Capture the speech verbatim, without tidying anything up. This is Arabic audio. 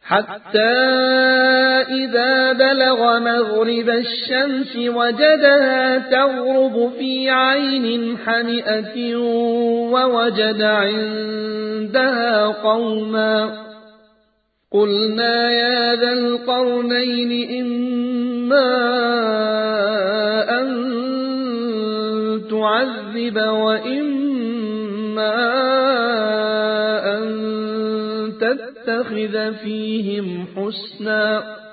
حتى إذا بلغ مغرب الشمس وجدها تغرب في عين حمئة ووجد عندها قوما قلنا يا ذا القرنين إما أن تعذب وإما أن تتخذ فيهم حسنا